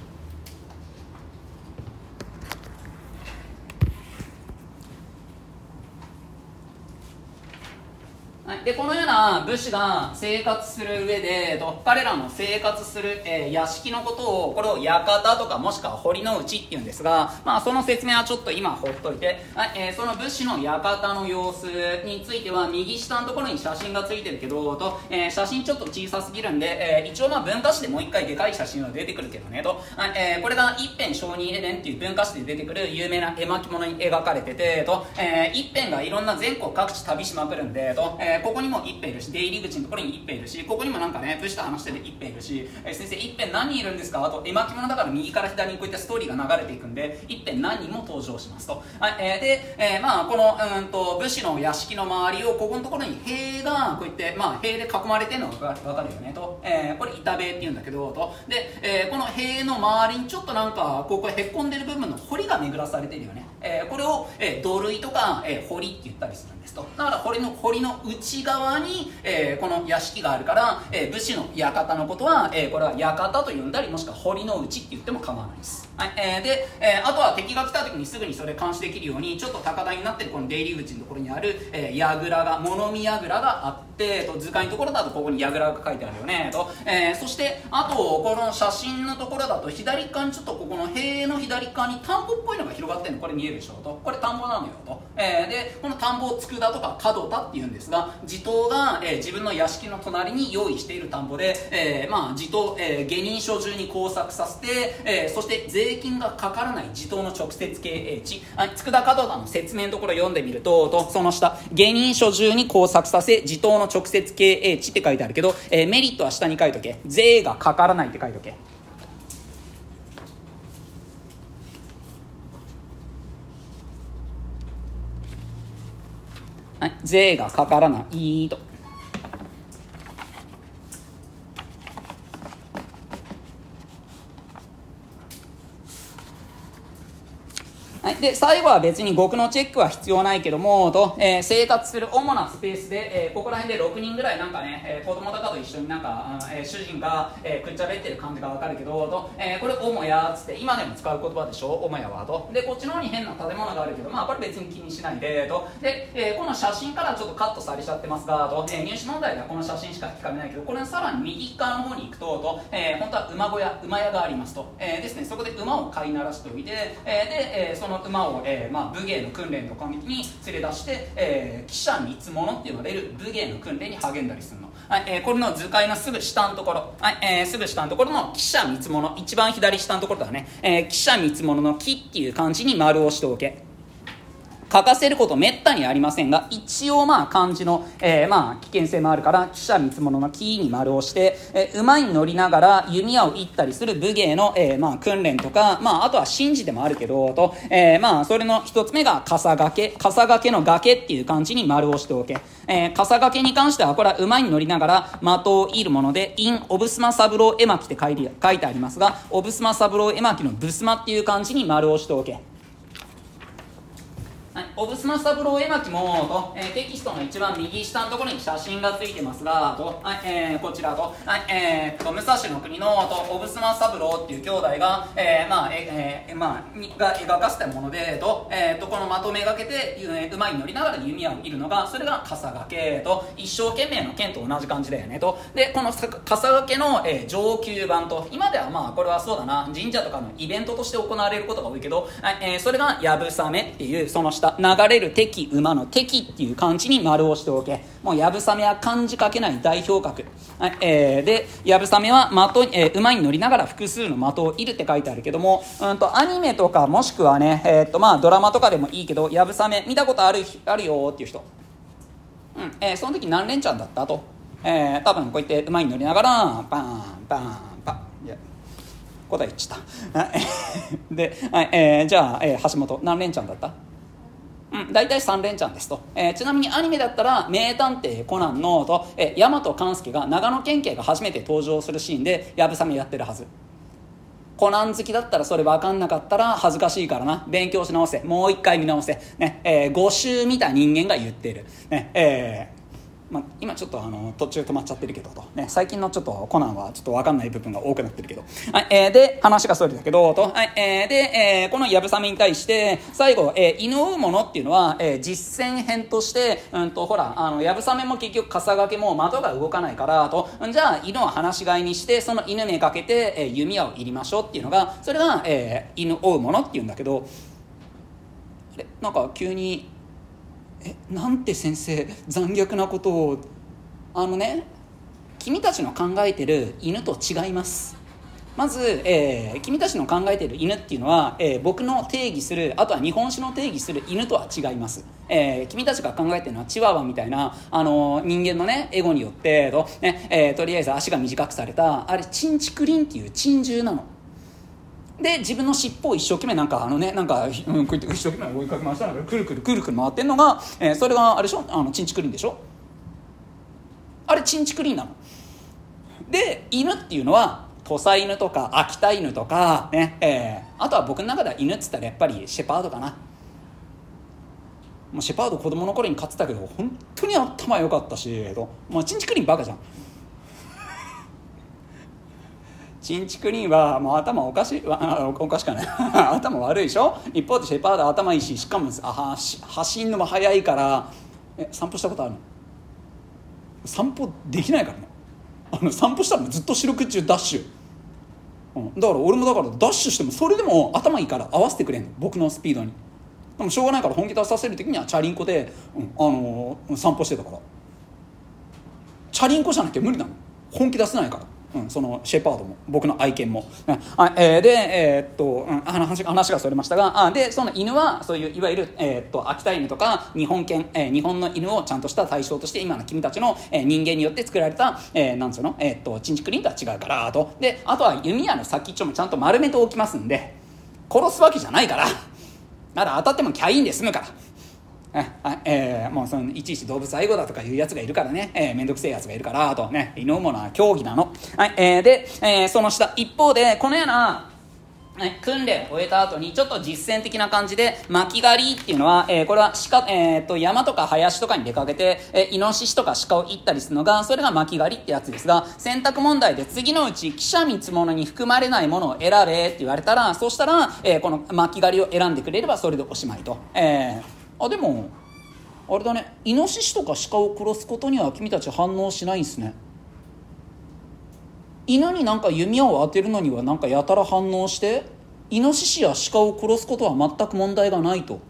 でこのような武士が生活する上で彼らの生活する、屋敷のことをこれを館とかもしくは堀の内っていうんですが、その説明はちょっと今ほっといて、その武士の館の様子については右下のところに写真がついてるけど写真ちょっと小さすぎるんで、一応文化史でもう一回でかい写真は出てくるけどねこれが一辺小児絵伝っていう文化史で出てくる有名な絵巻物に描かれてて一辺がいろんな全国各地旅しまくるんでここにも一辺いるし出入り口のところに一辺いるしここにもなんかね武士と話してる一辺いるし、先生一辺何人いるんですか絵巻物だから右から左にこういったストーリーが流れていくんで一辺何人も登場しますと。で、この武士の屋敷の周りをここのところに塀がこういって塀で囲まれてるのが分かるよねこれ板塀っていうんだけどで、この塀の周りにちょっとなんかここへっこんでる部分の堀が巡らされてるよね。これを、土塁とか、堀って言ったりするんですと。だから堀の内側に、この屋敷があるから、武士の館のことは、これは館と呼んだりもしくは堀の内って言っても構わないです。で、あとは敵が来た時にすぐにそれ監視できるようにちょっと高台になってるこの出入り口のところにある、櫓が物見櫓があって図鑑のところだとここに櫓が書いてあるよねそしてあとこの写真のところだと左側にちょっとここの塀の左側に田んぼっぽいのが広がってるのこれ見えるでしょこれ田んぼなのよでこの田んぼを佃とか門田っていうんですが地頭が、自分の屋敷の隣に用意している田んぼで、地頭、下人所従に耕作させて、そして税金がかからない地頭の直接経営地佃門田の説明のところ読んでみるとその下下人所従に耕作させ地頭の直接経営地って書いてあるけど、メリットは下に書いとけ税がかからないって書いとけ税がかからないと。で最後は別に極のチェックは必要ないけども生活する主なスペースで、ここら辺で6人ぐらいなんかね、子供とかと一緒になんか、主人が、くっちゃべってる感じがわかるけどこれ母屋っつって今でも使う言葉でしょ母屋はでこっちの方に変な建物があるけどこれ別に気にしないでで、この写真からちょっとカットされちゃってますが入試問題ではこの写真しか聞かれないけどこれのさらに右側の方に行くと本当は馬屋がありますですねそこで馬を飼いならしておいてで、その馬を、武芸の訓練とかに連れ出して、騎射三つ物って言われる武芸の訓練に励んだりするの、これの図解のすぐ下のところ、すぐ下のところの騎射三つ物一番左下のところだね、騎射三つ物の騎っていう漢字に丸をしておけ書かせることめったにありませんが、一応漢字の、危険性もあるから騎者三つ物の騎に丸をして、馬に乗りながら弓矢を射ったりする武芸の、訓練とか、あとは神事でもあるけどと、それの一つ目が笠掛けの崖っていう漢字に丸をしておけ。笠掛けに関してはこれは馬に乗りながら的を射るもので、in おぶすま三郎絵巻って書いてありますが、おぶすま三郎絵巻のぶすまっていう漢字に丸をしておけ。おぶすま三郎絵巻もテキストの一番右下のところに写真がついてますがこちら武蔵の国のおぶすま三郎っていう兄弟が、が描かせたものでこの的めがけて馬に乗りながら弓矢を射るのが、それが笠掛け一生懸命の剣と同じ感じだよねで、この笠掛けの、上級版今ではこれはそうだな、神社とかのイベントとして行われることが多いけど、それがやぶさめっていうその下流れる敵馬の敵っていう漢字に丸をしておけ。もうやぶさめは漢字書けない代表格、でやぶさめは馬に乗りながら複数の的を射るって書いてあるけども、アニメとかもしくはね、ドラマとかでもいいけど、やぶさめ見たことあるよっていう人、その時何連チャンだったと、多分こうやって馬に乗りながらパンパンパン、いや答え言っちゃったで、じゃあ、橋本何連チャンだった？大体3連チャンですと、ちなみにアニメだったら名探偵コナンの大和勘介が長野県警が初めて登場するシーンでやぶさめやってるはず。コナン好きだったらそれ分かんなかったら恥ずかしいからな、勉強し直せ、もう一回見直せ、5週見た人間が言ってる、今ちょっと途中止まっちゃってるけど最近のちょっとコナンはちょっと分かんない部分が多くなってるけど、で話がそれだけどで、このやぶさめに対して最後、犬追うものっていうのは、実践編として、ほらやぶさめも結局笠掛けも的が動かないからじゃあ犬を放し飼いにしてその犬めかけて、弓矢を射りましょうっていうのが、それが、犬追うものっていうんだけど、なんか急になんて先生残虐なことを。君たちの考えてる犬と違います。まず、君たちの考えている犬っていうのは、僕の定義する、あとは日本史の定義する犬とは違います。君たちが考えてるのはチワワみたいな、人間のねエゴによってとりあえず足が短くされたあれチンチクリンっていう珍獣なので、自分の尻尾を一生懸命こうやって一生懸命追いかけ回したらくるくる回ってんのが、それがあれでしょ、チンチクリンでしょ、あれチンチクリンなので、犬っていうのは土佐犬とか秋田犬とかあとは僕の中では犬っつったらやっぱりシェパードかな。もうシェパード子供の頃に飼ってたけど本当に頭良かったしチンチクリンバカじゃんチンチクリンはもう頭おかしかない頭悪いでしょ。一方でシェパード頭いいしかも走んのも早いから。散歩したことあるの？散歩できないからね。散歩したらずっと四六中ダッシュ、だから俺もダッシュしてもそれでも頭いいから合わせてくれんの、僕のスピードに。でもしょうがないから本気出させる時にはチャリンコで、散歩してたから。チャリンコじゃなきゃ無理なの、本気出せないから。そのシェパードも僕の愛犬も、で話がそれましたがでその犬はそういういわゆる、秋田犬とか日本の犬をちゃんとした対象として今の君たちの、人間によって作られた、チンチクリンとは違うからで、あとは弓矢の先っちょもちゃんと丸めておきますんで、殺すわけじゃないからまだ当たってもキャインで済むから。もういちいち動物愛護だとかいうやつがいるからね、めんどくせえやつがいるから犬ものは競技なの、で、その下一方でこのような訓練を終えた後にちょっと実践的な感じで巻き狩りっていうのは、これは山とか林とかに出かけて、イノシシとか鹿を射ったりするのが、それが巻き狩りってやつですが、選択問題で次のうち騎者三つ物に含まれないものを選べって言われたら、そうしたら、この巻き狩りを選んでくれればそれでおしまいと。でもあれだね、イノシシとか鹿を殺すことには君たち反応しないんですね。犬に弓矢を当てるのにはやたら反応して、イノシシや鹿を殺すことは全く問題がないと。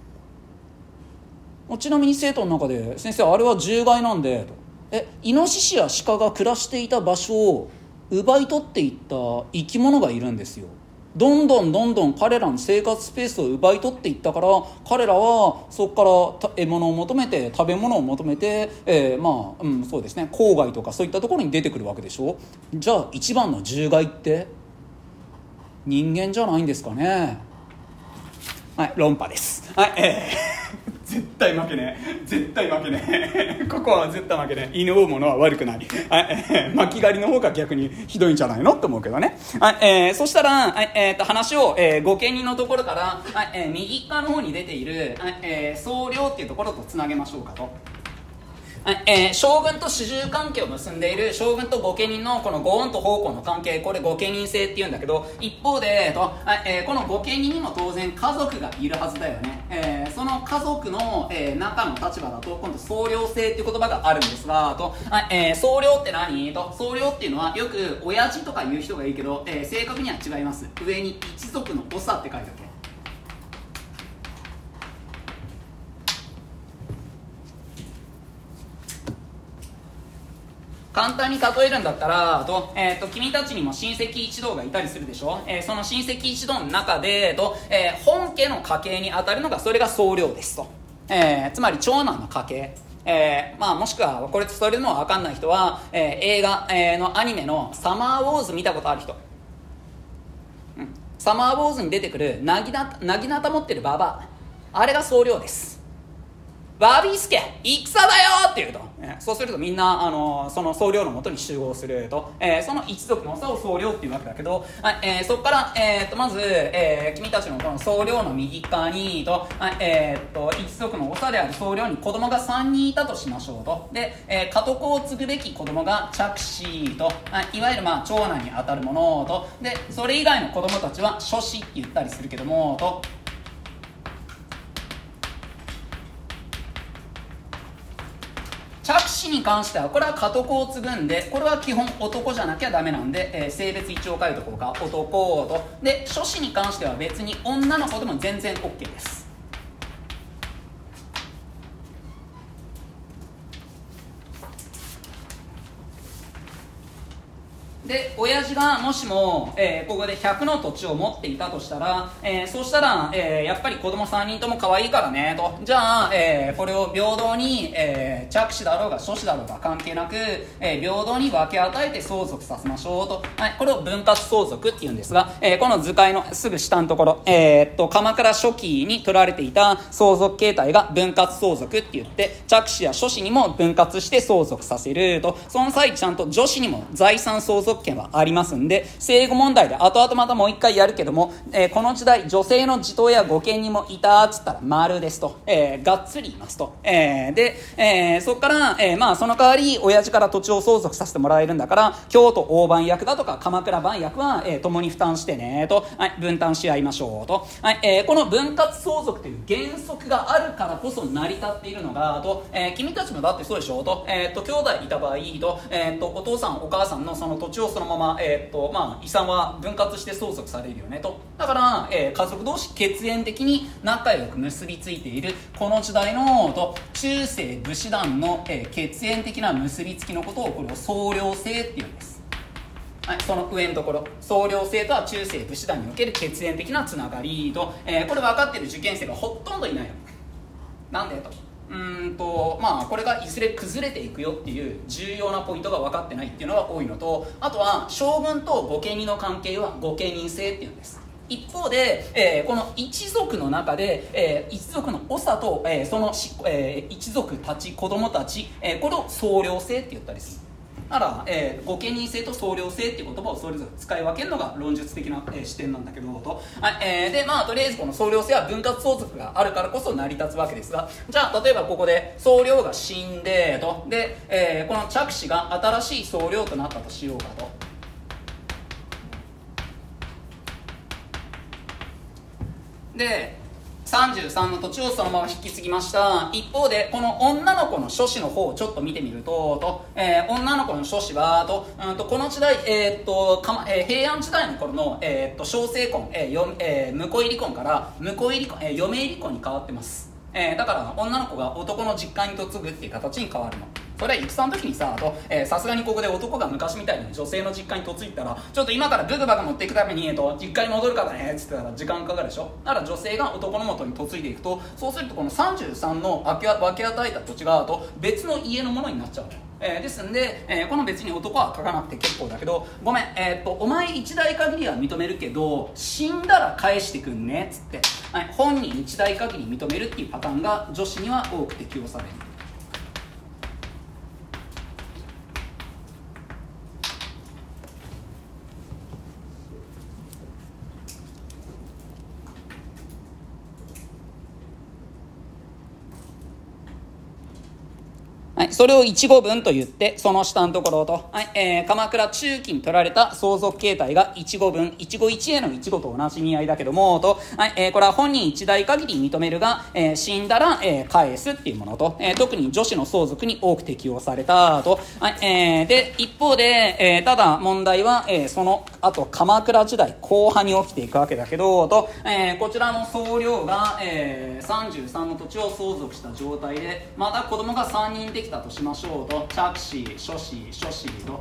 ちなみに生徒の中で先生あれは獣害なんでイノシシや鹿が暮らしていた場所を奪い取っていった生き物がいるんですよ。 どんどん彼らの生活スペースを奪い取っていったから、彼らはそこから獲物を求めて、食べ物を求めて、そうですね、郊外とかそういったところに出てくるわけでしょ。じゃあ一番の獣害って人間じゃないんですかね。はい、論破です。はい、絶対負けねここは絶対負けね。犬を追う者は悪くない。はい、巻き狩りの方が逆にひどいんじゃないのって思うけどね。はい、そしたら、話を、御家人のところから、右側の方に出ている、総領っていうところとつなげましょうかと。将軍と主従関係を結んでいる将軍と御家人のこの御恩と奉公の関係、これ御家人制っていうんだけど、一方で、この御家人にも当然家族がいるはずだよね。その家族の、中の立場だと今度総領制っていう言葉があるんですが、総領って何と、総領っていうのはよく親父とか言う人がいいけど、正確には違います。上に一族の長って書いてある。簡単に例えるんだったら君たちにも親戚一同がいたりするでしょ。その親戚一同の中で本家の家系に当たるのが、それが総領ですと。つまり長男の家系、もしくはそれでも分かんない人は、映画、のアニメのサマーウォーズ見たことある人、サマーウォーズに出てくるなぎなた持ってるババア、あれが総領です。バビースケ戦だよって言うと、そうするとみんなその総領のもとに集合すると、その一族の長を総領っていうわけだけど、そこから、まず、君たちのこの総領の右側に一族の長である総領に子供が3人いたとしましょうと。で、家督を継ぐべき子供が嫡子と、いわゆる長男に当たるものと。で、それ以外の子供たちは諸子って言ったりするけどもと。嫡子に関してはこれは家督を継ぐんで、これは基本男じゃなきゃダメなんで、性別一応書いとこうか、男と。で、諸子に関しては別に女の子でも全然 OK です。で、親父がもしも、ここで100の土地を持っていたとしたら、そうしたら、やっぱり子供3人とも可愛いからねと。じゃあ、これを平等に、嫡子だろうが諸子だろうが関係なく、平等に分け与えて相続させましょうと。はい、これを分割相続っていうんですが、この図解のすぐ下のところ、鎌倉初期に取られていた相続形態が分割相続って言って、嫡子や諸子にも分割して相続させると。その際ちゃんと女子にも財産相続権はありますんで、生後問題で後々またもう一回やるけども、この時代女性の地頭や御家人もいたっつったら丸ですと、がっつりいますと。で、そこから、その代わり親父から土地を相続させてもらえるんだから、京都大番役だとか鎌倉番役は、共に負担してねと、はい、分担し合いましょうと。はい、この分割相続という原則があるからこそ成り立っているのがと、君たちもだってそうでしょと、兄弟いた場合と、お父さんお母さんのその土地をそのまま、遺産は分割して相続されるよねと。だから、家族同士血縁的に仲良く結びついているこの時代の中世武士団の、血縁的な結びつきのことを、これを総領制っていうんです。はい、その上のところ、総領制とは中世武士団における血縁的なつながりと、これ分かっている受験生がほとんどいないの。なんでと。これがいずれ崩れていくよっていう重要なポイントが分かってないっていうのが多いのと、あとは将軍と御家人の関係は御家人制っていうんです。一方で、この一族の中で、一族の長と、その、一族たち子供たち、これを総領制って言ったりする。だから、御家人制と総領制っていう言葉をそれぞれ使い分けるのが論述的な、視点なんだけどと、でとりあえずこの総領制は分割相続があるからこそ成り立つわけですが、じゃあ例えばここで総領が死んでと、で、この嫡子が新しい総領となったとしようかと。で33の土地をそのまま引き継ぎました。一方でこの女の子の諸子の方をちょっと見てみると、女の子の諸子はこの時代、平安時代の頃の、小生婚、婿入り婚から婿入り婚、嫁入り婚に変わってます。だから女の子が男の実家に嫁ぐっていう形に変わるの。 それは戦の時にささすがにここで男が昔みたいに女性の実家に嫁いだらちょっと今からブクバカ持っていくために、実家に戻るからねっつってたら時間かかるでしょ。だから女性が男の元に嫁いでいくと、そうするとこの33の分け与えた土地が別の家のものになっちゃうのよ。ですんで、この別に男は書かなくて結構だけど、ごめん、お前一代限りは認めるけど死んだら返してくんねっつって、本人一代限り認めるっていうパターンが女子には多く適用される。はい、それを一語分と言って、その下のところと、鎌倉中期に取られた相続形態が一語分、一語一会の一語と同じ意味合いだけども、これは本人一代限り認めるが、死んだら、返すっていうものと、特に女子の相続に多く適用されたと。で、一方で、ただ問題は、その後鎌倉時代後半に起きていくわけだけど、こちらの僧侶が、33の土地を相続した状態で、また子供が3人できたとしましょうと、着子、諸子と、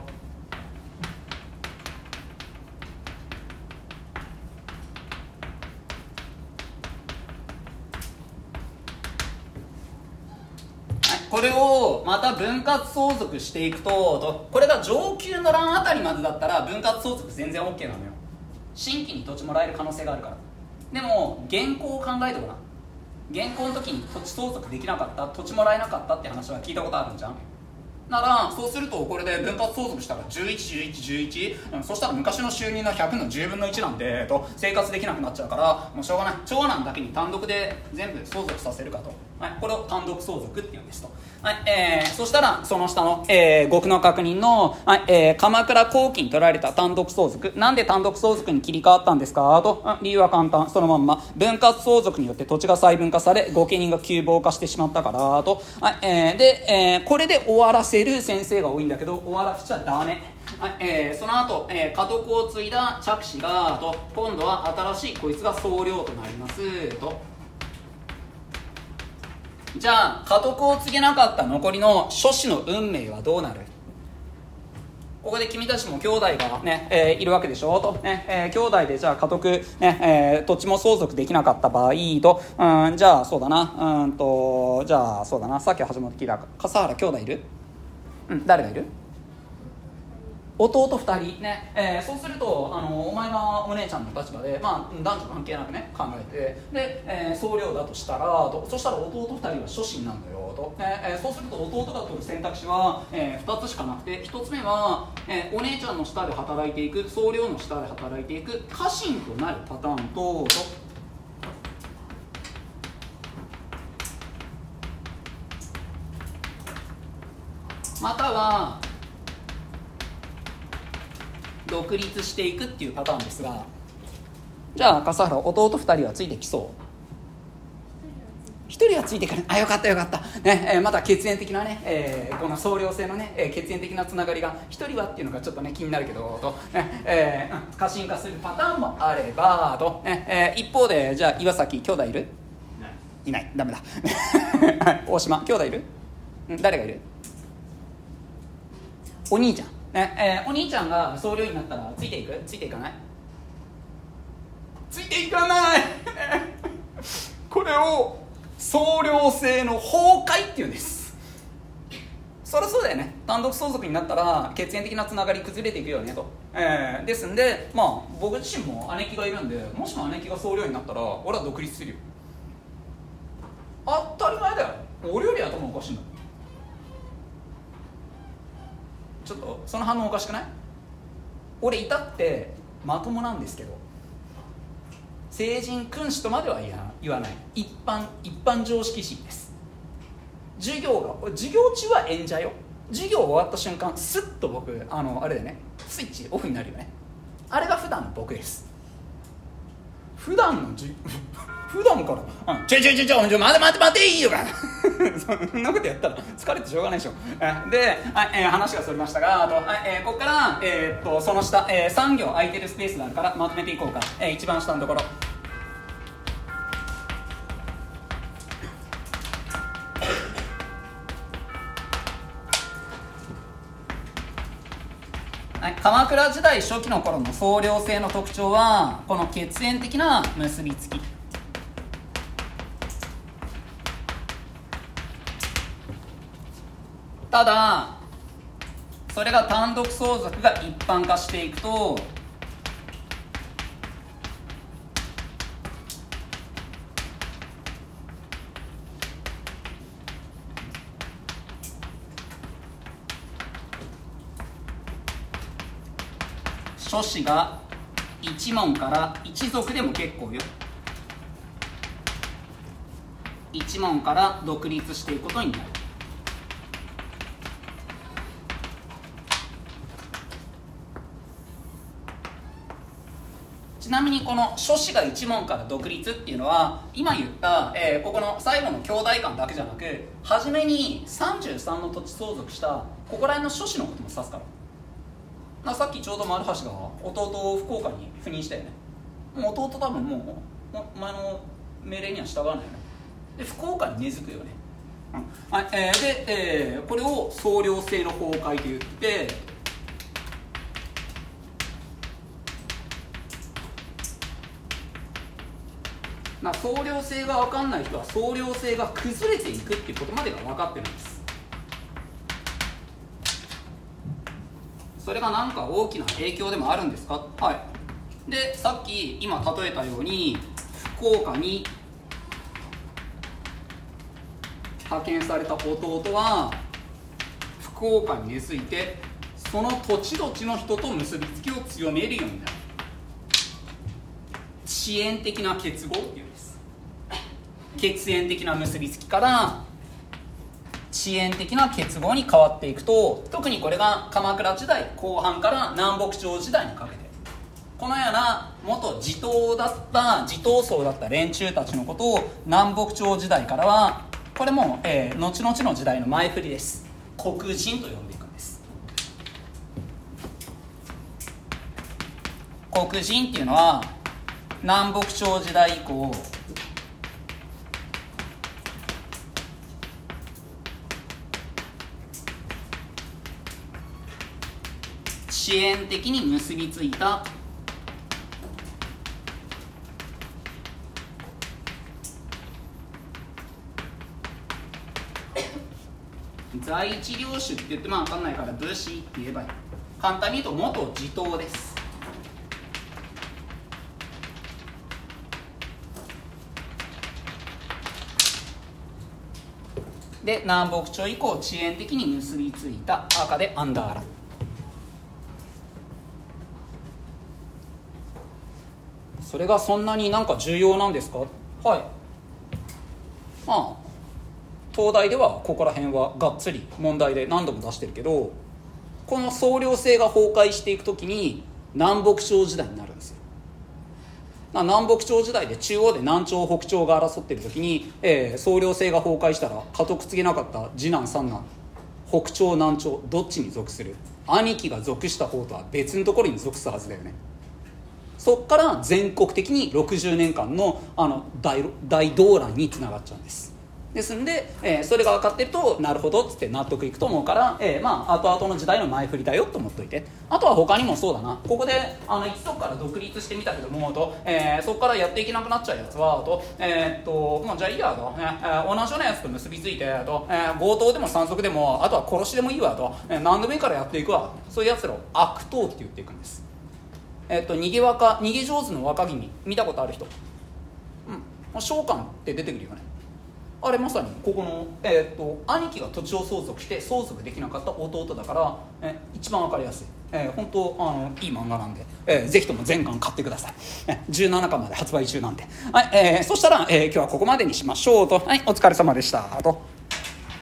これをまた分割相続していくと、これが上級の欄あたりまでだったら分割相続全然 OK なのよ。新規に土地もらえる可能性があるから。でも現行を考えてごらん。現行の時に土地相続できなかった、土地もらえなかったって話は聞いたことあるんじゃん。ならそうするとこれで分割相続したら111111、そしたら昔の収入の100の10分の1なんて生活できなくなっちゃうから、もうしょうがない、長男だけに単独で全部相続させるかと、これを単独相続っていうんですと。そしたらその下の、極の確認の、鎌倉後期に取られた単独相続、なんで単独相続に切り替わったんですかと、理由は簡単、そのまんま分割相続によって土地が細分化され御家人が窮乏化してしまったからと、で、これで終わらせる先生が多いんだけど、終わらせちゃダメ。その後、家督を継いだ着子が今度は新しいこいつが総領となりますと。じゃあ家督を継げなかった残りの諸子の運命はどうなる。ここで君たちも兄弟がね、いるわけでしょと、兄弟でじゃあ家督、土地も相続できなかった場合と、じゃあそうだな、じゃあそうだな、さっき始まって聞いた笠原兄弟いる？誰がいる？弟2人ね、そうするとお前がお姉ちゃんの立場で、男女関係なくね考えて、で、総領だとしたらそしたら弟2人は諸子なんだよと、そうすると弟が取る選択肢は、2つしかなくて、1つ目は、お姉ちゃんの下で働いていく、総領の下で働いていく家臣となるパターンとまたは独立していくっていうパターンですが、じゃあ笠原弟2人はついてきそう？1人はついてくる。よかったよかった、ね、また血縁的なね、この総領制のね、血縁的なつながりが1人はっていうのがちょっとね気になるけどと、過信化するパターンもあればと、一方でじゃあ岩崎兄弟いる？いない、ダメだ大島兄弟いる？誰がいる？お兄ちゃんお兄ちゃんが総領になったらついていく？ついていかない？ついていかないこれを総領制の崩壊っていうんです。そりゃそうだよね、単独相続になったら血縁的なつながり崩れていくよねと、ですんで、僕自身も姉貴がいるんで、もしも姉貴が総領になったら俺は独立するよ。当たり前だよ、俺より頭おかしいんだ。ちょっとその反応おかしくない？俺いたってまともなんですけど、聖人君子とまでは言わない、一般常識人です。授業中は演者よ。授業終わった瞬間スッと僕あれだよね、スイッチオフになるよね。あれが普段の僕です。普段からちょ待ていいよかそんなことやったら疲れてしょうがないでしょ。で、話がそれましたがここから、その下、3行空いてるスペースがあるからまとめていこうか。一番下のところ、 鎌倉時代初期の頃の総領制の特徴はこの血縁的な結びつき。ただそれが単独相続が一般化していくと、諸子が一門から一族でも結構よ、一門から独立していくことになる。ちなみにこの諸子が一門から独立っていうのは今言った、ここの最後の兄弟間だけじゃなく、初めに33の土地相続したここら辺の諸子のことも指すから。さっきちょうど丸橋が弟を福岡に赴任したよね。もう弟多分もうお前の命令には従わないよね。で福岡に根付くよね、で、これを総領制の崩壊と言って、総領制が分かんない人は総領制が崩れていくっていうことまでが分かってるんです。それが何か大きな影響でもあるんですか。はい。でさっき今例えたように福岡に派遣された弟は福岡に根付いてその土地土地の人と結びつきを強めるようになる。遅延的な結合っていうんです。血縁的な結びつきから遅延的な結合に変わっていくと、特にこれが鎌倉時代後半から南北朝時代にかけて、このような元地頭層だった連中たちのことを南北朝時代からはこれも、後々の時代の前振りです。国人と呼んでいくんです。国人っていうのは南北朝時代以降遅延的に結びついた在地領主って言っても分かんないから武士って言えばいい。簡単に言うと元地頭です。で南北朝以降遅延的に結びついた赤でアンダーライン。それがそんなになんか重要なんですか。はい。まあ東大ではここら辺はがっつり問題で何度も出してるけど、この総領制が崩壊していくときに南北朝時代になるんですよ。南北朝時代で中央で南朝北朝が争っているときに、総領制が崩壊したら家督継げなかった次男三男北朝南朝どっちに属する。兄貴が属した方とは別のところに属すはずだよね。そこから全国的に60年間の大動乱につながっちゃうんです。ですんで、それが分かってるとなるほどっつって納得いくと思うから、後々の時代の前振りだよと思っといて。あとは他にもそうだな、ここで一族から独立してみたけどもと、そこからやっていけなくなっちゃうやつはと、もうじゃあいいやと、同じようなやつと結びついてと、強盗でも山賊でもあとは殺しでもいいわと、何でもいいからやっていくわ、そういうやつらを悪党って言っていくんです。逃げ上手の若君見たことある人、召喚って出てくるよね。あれまさにここの、兄貴が土地を相続して相続できなかった弟だから、一番わかりやすい、本当いい漫画なんで、ぜひとも全巻買ってください。17巻まで発売中なんで、はい。そしたら、今日はここまでにしましょうと。はい、お疲れ様でしたと。